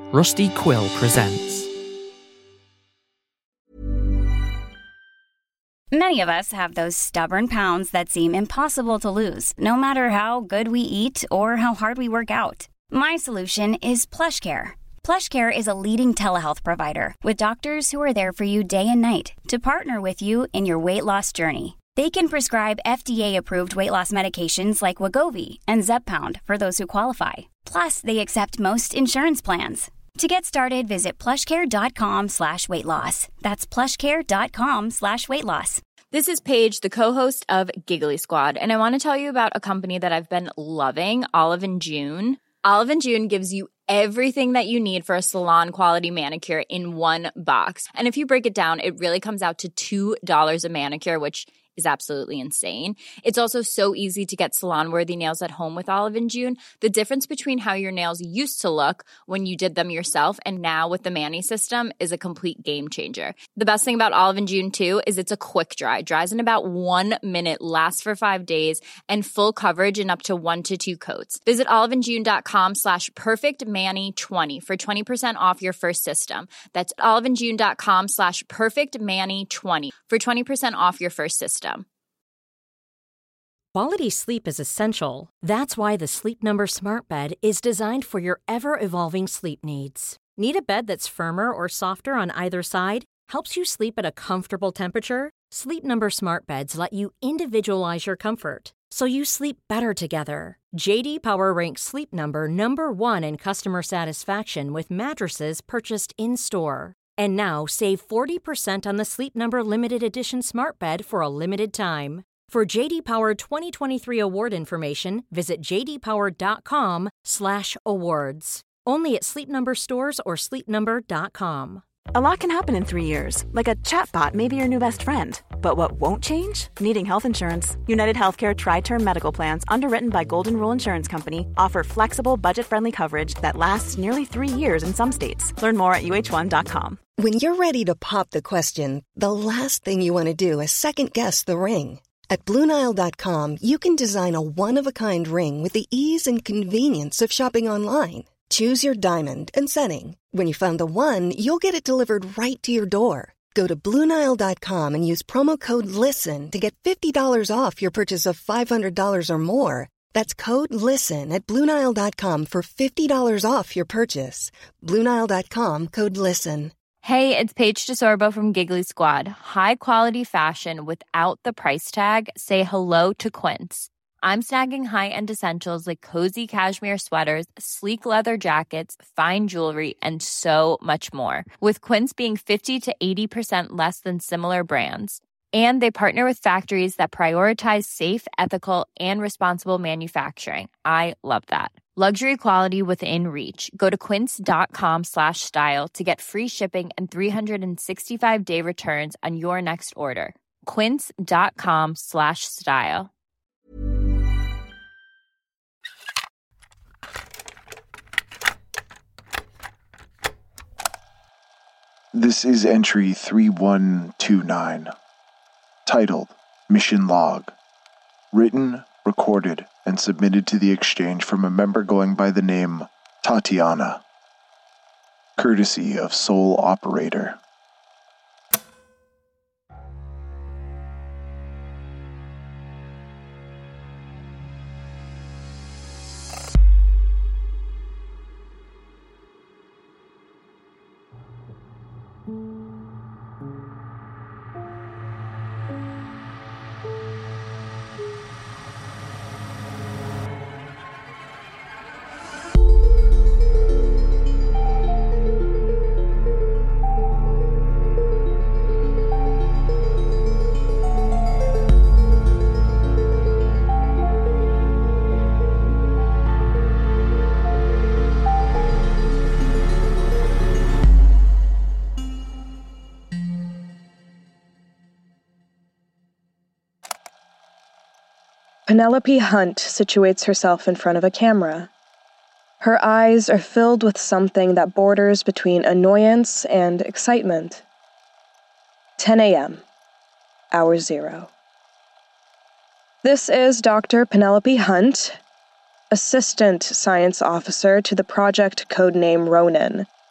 Rusty Quill presents. Many of us have those stubborn pounds that seem impossible to lose, no matter how good we eat or how hard we work out. My solution is PlushCare. PlushCare is a leading telehealth provider with doctors who are there for you day and night to partner with you in your weight loss journey. They can prescribe FDA-approved weight loss medications like Wegovy and Zepbound for those who qualify. Plus, they accept most insurance plans. To get started, visit plushcare.com/weight loss. That's plushcare.com/weight loss. This is Paige, the co-host of Giggly Squad, and I want to tell you about a company that I've been loving, Olive & June. Olive & June gives you everything that you need for a salon-quality manicure in one box. And if you break it down, it really comes out to $2 a manicure, which is absolutely insane. It's also so easy to get salon-worthy nails at home with Olive & June. The difference between how your nails used to look when you did them yourself and now with the Mani system is a complete game changer. The best thing about Olive & June, too, is it's a quick dry. Dries in about 1 minute, lasts for 5 days, and full coverage in up to 1 to 2 coats. Visit oliveandjune.com/perfectmani20 for 20% off your first system. That's oliveandjune.com/perfectmani20 for 20% off your first system. Quality sleep is essential. That's why the Sleep Number Smart Bed is designed for your ever-evolving sleep needs. Need a bed that's firmer or softer on either side? Helps you sleep at a comfortable temperature? Sleep Number Smart Beds let you individualize your comfort, so you sleep better together. J.D. Power ranks Sleep Number number 1 in customer satisfaction with mattresses purchased in-store. And now, save 40% on the Sleep Number Limited Edition Smart Bed for a limited time. For J.D. Power 2023 award information, visit jdpower.com/awards. Only at Sleep Number stores or sleepnumber.com. A lot can happen in 3 years, like a chatbot may be your new best friend. But what won't change? Needing health insurance. United Healthcare Tri-Term Medical Plans, underwritten by Golden Rule Insurance Company, offer flexible, budget-friendly coverage that lasts nearly 3 years in some states. Learn more at uh1.com. When you're ready to pop the question, the last thing you want to do is second-guess the ring. At BlueNile.com, you can design a one-of-a-kind ring with the ease and convenience of shopping online. Choose your diamond and setting. When you find the one, you'll get it delivered right to your door. Go to BlueNile.com and use promo code LISTEN to get $50 off your purchase of $500 or more. That's code LISTEN at BlueNile.com for $50 off your purchase. BlueNile.com, code LISTEN. Hey, it's Paige DeSorbo from Giggly Squad. High quality fashion without the price tag. Say hello to Quince. I'm snagging high-end essentials like cozy cashmere sweaters, sleek leather jackets, fine jewelry, and so much more. With Quince being 50 to 80% less than similar brands. And they partner with factories that prioritize safe, ethical, and responsible manufacturing. I love that. Luxury quality within reach. Go to quince.com/style to get free shipping and 365-day returns on your next order. Quince.com/style. This is entry 3129, titled Mission Log. Written, recorded, and submitted to the exchange from a member going by the name Tatiana. Courtesy of Sole Operator. Penelope Hunt situates herself in front of a camera. Her eyes are filled with something that borders between annoyance and excitement. 10 a.m., hour 0. This is Dr. Penelope Hunt, Assistant Science Officer to the project codename Ronin,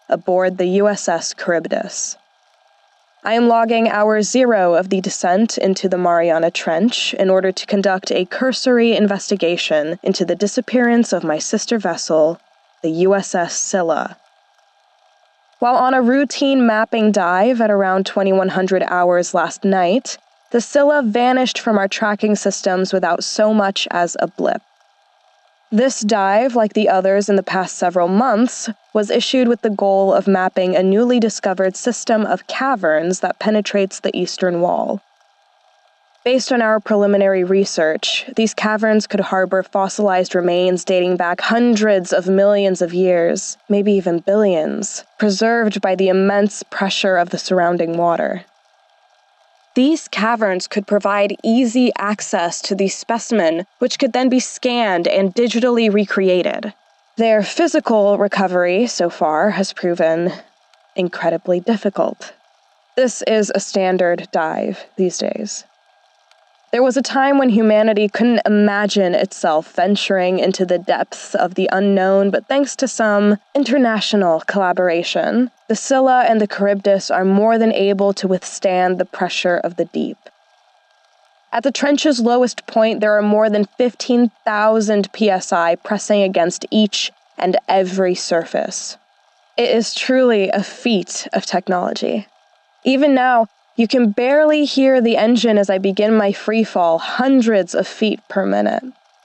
aboard the USS Charybdis. I am logging hour 0 of the descent into the Mariana Trench in order to conduct a cursory investigation into the disappearance of my sister vessel, the USS Scylla. While on a routine mapping dive at around 2100 hours last night, the Scylla vanished from our tracking systems without so much as a blip. This dive, like the others in the past several months, was issued with the goal of mapping a newly discovered system of caverns that penetrates the eastern wall. Based on our preliminary research, these caverns could harbor fossilized remains dating back hundreds of millions of years, maybe even billions, preserved by the immense pressure of the surrounding water. These caverns could provide easy access to these specimens, which could then be scanned and digitally recreated. Their physical recovery, so far, has proven incredibly difficult. This is a standard dive these days. There was a time when humanity couldn't imagine itself venturing into the depths of the unknown, but thanks to some international collaboration, the Scylla and the Charybdis are more than able to withstand the pressure of the deep. At the trench's lowest point, there are more than 15,000 psi pressing against each and every surface. It is truly a feat of technology. Even now, you can barely hear the engine as I begin my freefall hundreds of feet per minute.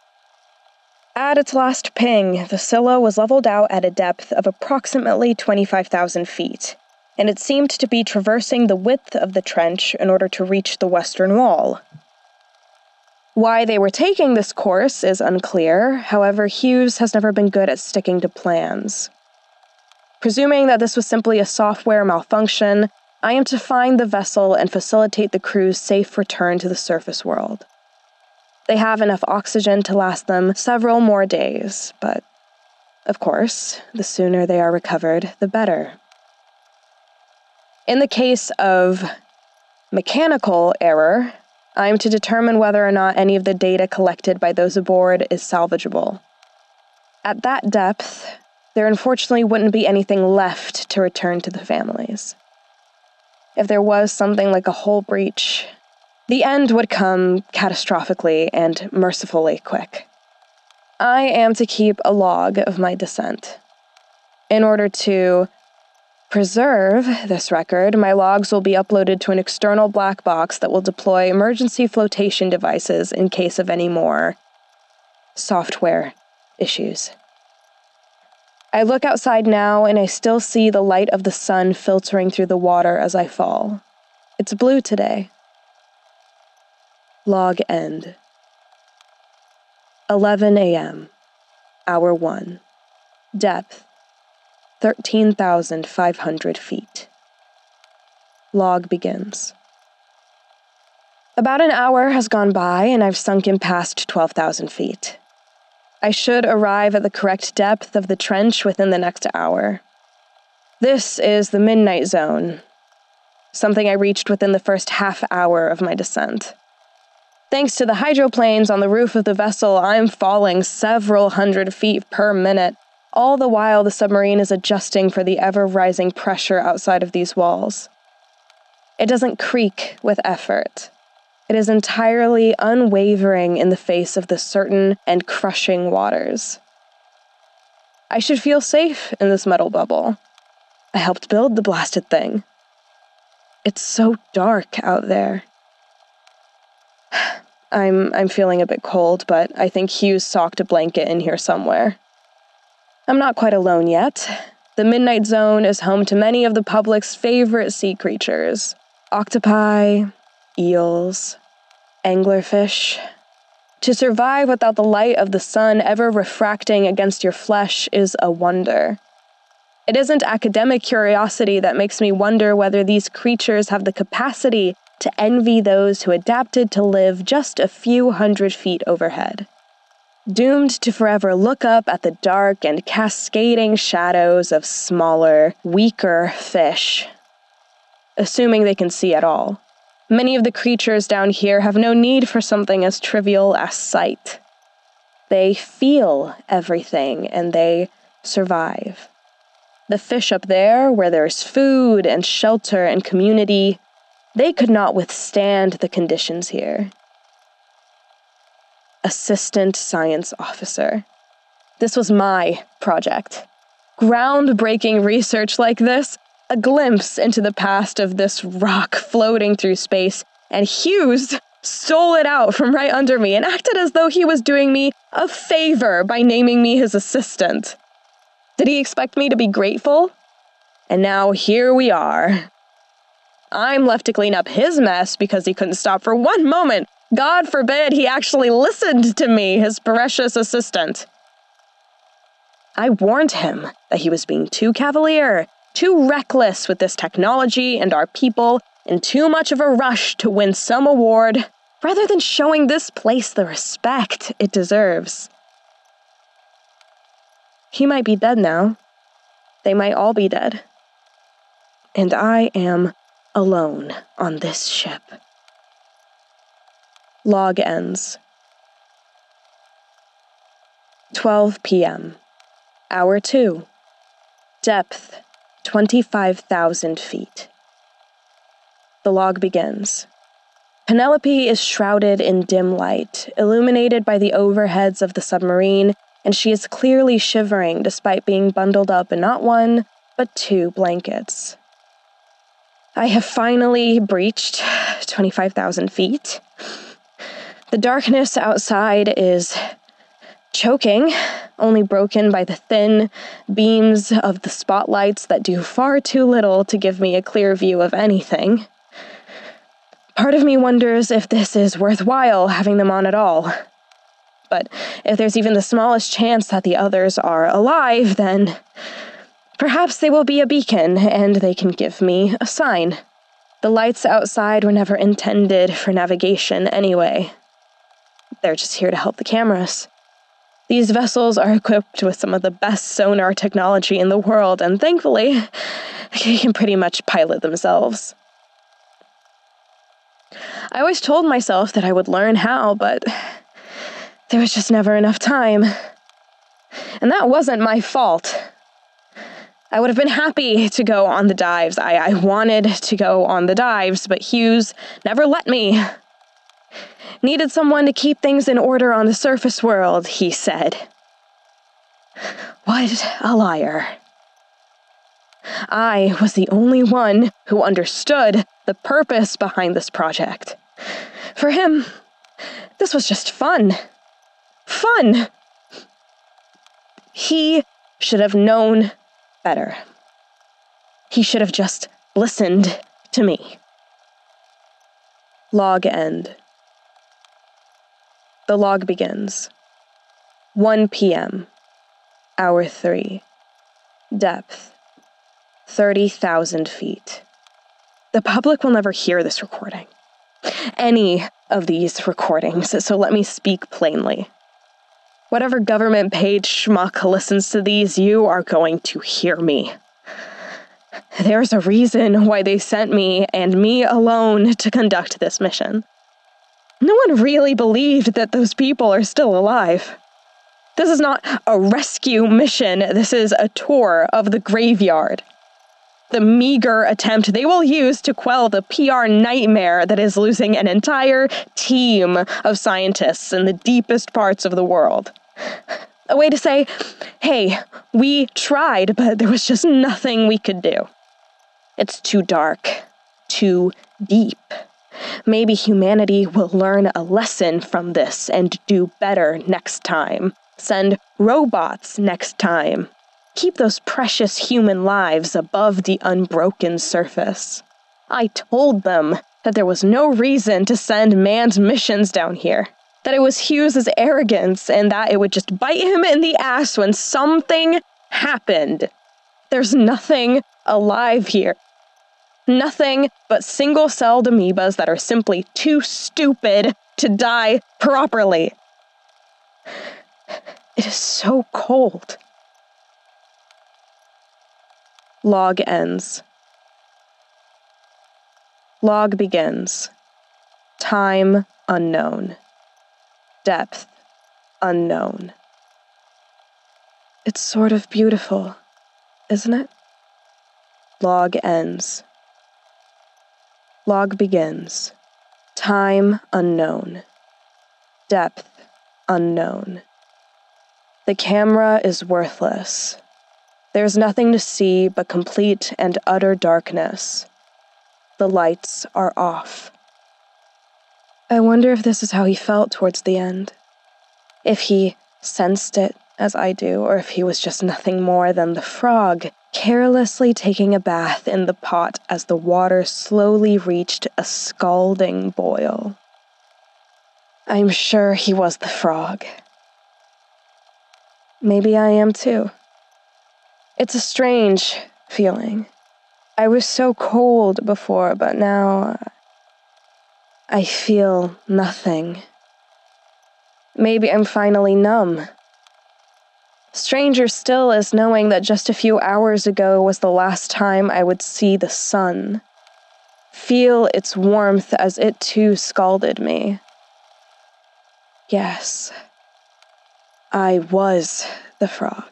At its last ping, the Scylla was leveled out at a depth of approximately 25,000 feet, and it seemed to be traversing the width of the trench in order to reach the western wall. Why they were taking this course is unclear, however, Hughes has never been good at sticking to plans. Presuming that this was simply a software malfunction, I am to find the vessel and facilitate the crew's safe return to the surface world. They have enough oxygen to last them several more days, but, of course, the sooner they are recovered, the better. In the case of mechanical error, I am to determine whether or not any of the data collected by those aboard is salvageable. At that depth, there unfortunately wouldn't be anything left to return to the families. If there was something like a hull breach, the end would come catastrophically and mercifully quick. I am to keep a log of my descent. In order to preserve this record, my logs will be uploaded to an external black box that will deploy emergency flotation devices in case of any more software issues. I look outside now and I still see the light of the sun filtering through the water as I fall. It's blue today. Log end. 11 a.m. Hour 1. Depth 13,500 feet. Log begins. About an hour has gone by and I've sunken past 12,000 feet. I should arrive at the correct depth of the trench within the next hour. This is the midnight zone, something I reached within the first half hour of my descent. Thanks to the hydroplanes on the roof of the vessel, I'm falling several hundred feet per minute, all the while the submarine is adjusting for the ever-rising pressure outside of these walls. It doesn't creak with effort. It is entirely unwavering in the face of the certain and crushing waters. I should feel safe in this metal bubble. I helped build the blasted thing. It's so dark out there. I'm feeling a bit cold, but I think Hughes socked a blanket in here somewhere. I'm not quite alone yet. The Midnight Zone is home to many of the public's favorite sea creatures. Octopi, eels, anglerfish. To survive without the light of the sun ever refracting against your flesh is a wonder. It isn't academic curiosity that makes me wonder whether these creatures have the capacity to envy those who adapted to live just a few hundred feet overhead. Doomed to forever look up at the dark and cascading shadows of smaller, weaker fish, assuming they can see at all. Many of the creatures down here have no need for something as trivial as sight. They feel everything, and they survive. The fish up there, where there's food and shelter and community, they could not withstand the conditions here. Assistant Science Officer. This was my project. Groundbreaking research like this, a glimpse into the past of this rock floating through space, and Hughes stole it out from right under me and acted as though he was doing me a favor by naming me his assistant. Did he expect me to be grateful? And now here we are. I'm left to clean up his mess because he couldn't stop for one moment. God forbid he actually listened to me, his precious assistant. I warned him that he was being too cavalier, too reckless with this technology and our people, in too much of a rush to win some award, rather than showing this place the respect it deserves. He might be dead now. They might all be dead. And I am alone on this ship. Log ends. 12 p.m. Hour 2. Depth, 25,000 feet. The log begins. Penelope is shrouded in dim light, illuminated by the overheads of the submarine, and she is clearly shivering despite being bundled up in not one, but 2 blankets. I have finally breached 25,000 feet. The darkness outside is choking, only broken by the thin beams of the spotlights that do far too little to give me a clear view of anything. Part of me wonders if this is worthwhile having them on at all. But if there's even the smallest chance that the others are alive, then perhaps they will be a beacon and they can give me a sign. The lights outside were never intended for navigation anyway. They're just here to help the cameras. These vessels are equipped with some of the best sonar technology in the world, and thankfully, they can pretty much pilot themselves. I always told myself that I would learn how, but there was just never enough time. And that wasn't my fault. I would have been happy to go on the dives. I wanted to go on the dives, but Hughes never let me. Needed someone to keep things in order on the surface world, he said. What a liar. I was the only one who understood the purpose behind this project. For him, this was just fun. Fun! He should have known better. He should have just listened to me. Log end. The log begins. 1 p.m. Hour 3. Depth, 30,000 feet. The public will never hear this recording. Any of these recordings, so let me speak plainly. Whatever government-paid schmuck listens to these, you are going to hear me. There's a reason why they sent me, and me alone, to conduct this mission. No one really believed that those people are still alive. This is not a rescue mission, this is a tour of the graveyard. The meager attempt they will use to quell the PR nightmare that is losing an entire team of scientists in the deepest parts of the world. A way to say, hey, we tried, but there was just nothing we could do. It's too dark, too deep. Maybe humanity will learn a lesson from this and do better next time. Send robots next time. Keep those precious human lives above the unbroken surface. I told them that there was no reason to send manned missions down here. That it was Hughes' arrogance and that it would just bite him in the ass when something happened. There's nothing alive here. Nothing but single-celled amoebas that are simply too stupid to die properly. It is so cold. Log ends. Log begins. Time unknown. Depth unknown. It's sort of beautiful, isn't it? Log ends. Log begins. Time unknown. Depth unknown. The camera is worthless. There's nothing to see but complete and utter darkness. The lights are off. I wonder if this is how he felt towards the end. If he sensed it as I do, or if he was just nothing more than the frog, carelessly taking a bath in the pot as the water slowly reached a scalding boil. I'm sure he was the frog. Maybe I am too. It's a strange feeling. I was so cold before, but now I feel nothing. Maybe I'm finally numb. Stranger still is knowing that just a few hours ago was the last time I would see the sun. Feel its warmth as it too scalded me. Yes, I was the frog.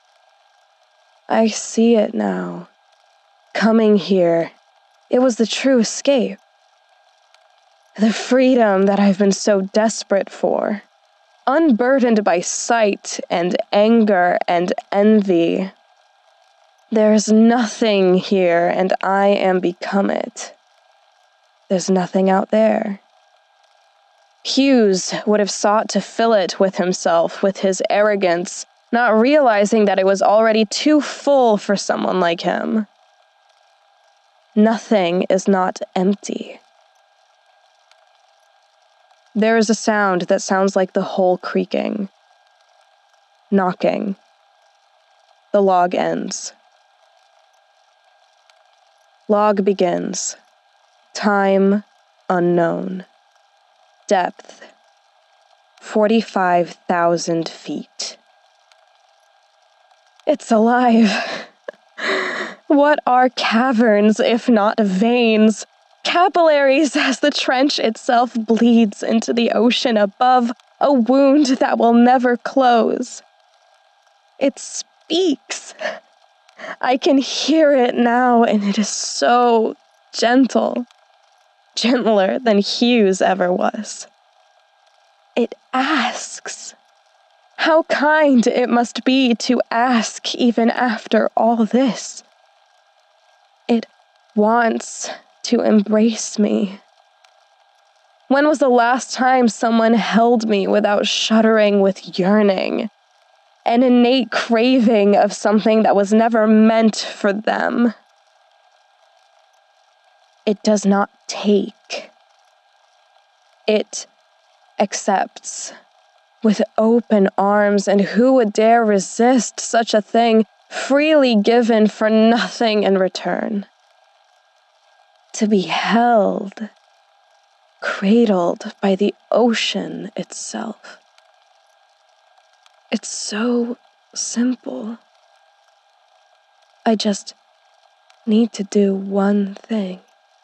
I see it now. Coming here, it was the true escape. The freedom that I've been so desperate for. Unburdened by sight and anger and envy. There's nothing here, and I am become it. There's nothing out there. Hughes would have sought to fill it with himself, with his arrogance, not realizing that it was already too full for someone like him. Nothing is not empty. There is a sound that sounds like the hull creaking. Knocking. The log ends. Log begins. Time unknown. Depth 45,000 feet. It's alive. What are caverns if not veins? Capillaries as the trench itself bleeds into the ocean above, a wound that will never close. It speaks. I can hear it now, and it is so gentle. Gentler than Hughes ever was. It asks. How kind it must be to ask even after all this. It wants to embrace me. When was the last time someone held me without shuddering with yearning? An innate craving of something that was never meant for them. It does not take. It accepts with open arms, and who would dare resist such a thing freely given for nothing in return? To be held, cradled by the ocean itself. It's so simple. I just need to do one thing.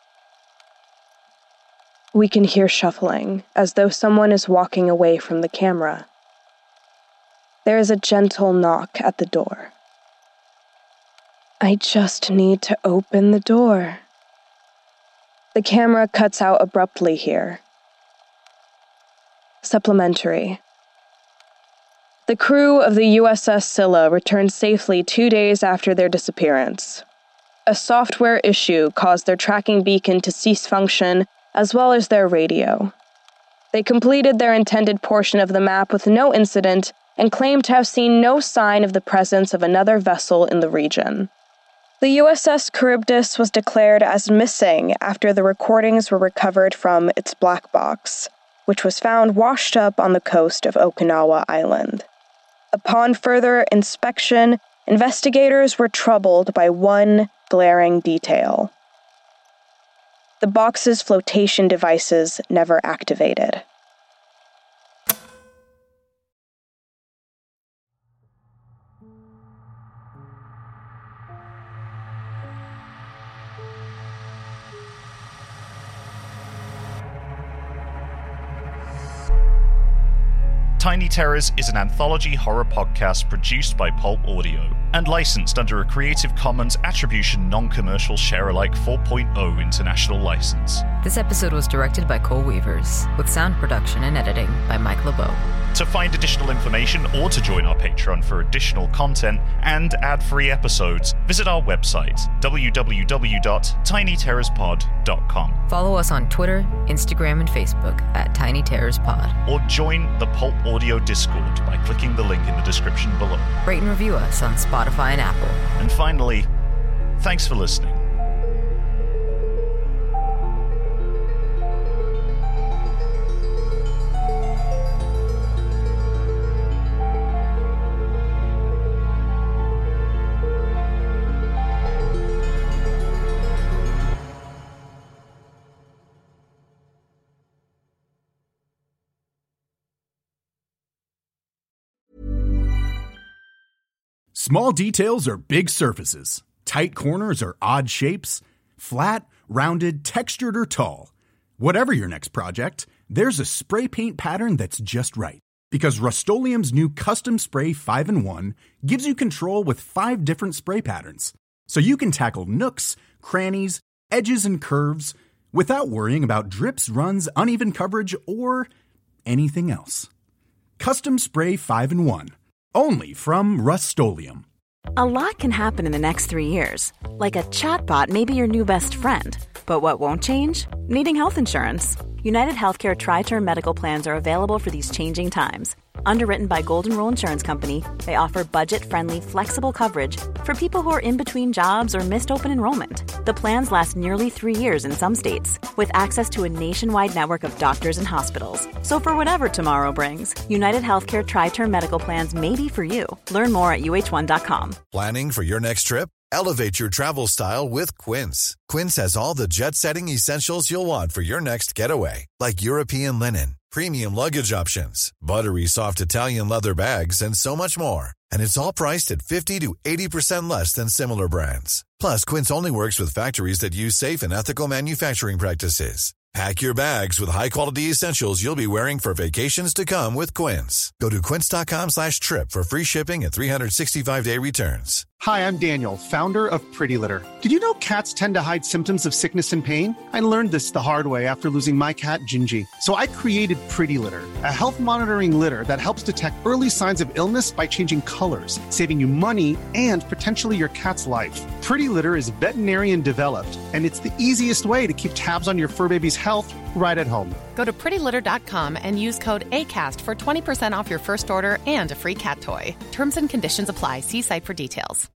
We can hear shuffling, as though someone is walking away from the camera. There is a gentle knock at the door. I just need to open the door. The camera cuts out abruptly here. Supplementary. The crew of the USS Scylla returned safely 2 days after their disappearance. A software issue caused their tracking beacon to cease function, as well as their radio. They completed their intended portion of the map with no incident and claimed to have seen no sign of the presence of another vessel in the region. The USS Charybdis was declared as missing after the recordings were recovered from its black box, which was found washed up on the coast of Okinawa Island. Upon further inspection, investigators were troubled by one glaring detail. The box's flotation devices never activated. Tiny Terrors is an anthology horror podcast produced by Pulp Audio. and licensed under a Creative Commons Attribution Non-Commercial Share-alike 4.0 international license. This episode was directed by Cole Weavers, with sound production and editing by Mike LeBeau. To find additional information or to join our Patreon for additional content and ad-free episodes, visit our website, www.tinyterrorspod.com. Follow us on Twitter, Instagram, and Facebook at Tiny Terrors Pod. Or join the Pulp Audio Discord by clicking the link in the description below. Rate and review us on Spotify and Apple. And finally, thanks for listening. Small details are big surfaces. Tight corners are odd shapes. Flat, rounded, textured, or tall. Whatever your next project, there's a spray paint pattern that's just right. Because Rust-Oleum's new Custom Spray 5-in-1 gives you control with 5 different spray patterns. So you can tackle nooks, crannies, edges, and curves without worrying about drips, runs, uneven coverage, or anything else. Custom Spray 5-in-1. Only from Rust-Oleum. A lot can happen in the next 3 years. Like a chatbot may be your new best friend. But what won't change? Needing health insurance. United Healthcare Tri-Term Medical Plans are available for these changing times. Underwritten by Golden Rule Insurance Company, they offer budget-friendly, flexible coverage for people who are in between jobs or missed open enrollment. The plans last nearly 3 years in some states, with access to a nationwide network of doctors and hospitals. So for whatever tomorrow brings, United Healthcare Tri-Term Medical Plans may be for you. Learn more at uh1.com. Planning for your next trip? Elevate your travel style with Quince. Quince has all the jet-setting essentials you'll want for your next getaway, like European linen, premium luggage options, buttery soft Italian leather bags, and so much more. And it's all priced at 50 to 80% less than similar brands. Plus, Quince only works with factories that use safe and ethical manufacturing practices. Pack your bags with high-quality essentials you'll be wearing for vacations to come with Quince. Go to quince.com/trip for free shipping and 365-day returns. Hi, I'm Daniel, founder of Pretty Litter. Did you know cats tend to hide symptoms of sickness and pain? I learned this the hard way after losing my cat, Gingy. So I created Pretty Litter, a health monitoring litter that helps detect early signs of illness by changing colors, saving you money and potentially your cat's life. Pretty Litter is veterinarian developed, and it's the easiest way to keep tabs on your fur baby's health right at home. Go to prettylitter.com and use code ACAST for 20% off your first order and a free cat toy. Terms and conditions apply. See site for details.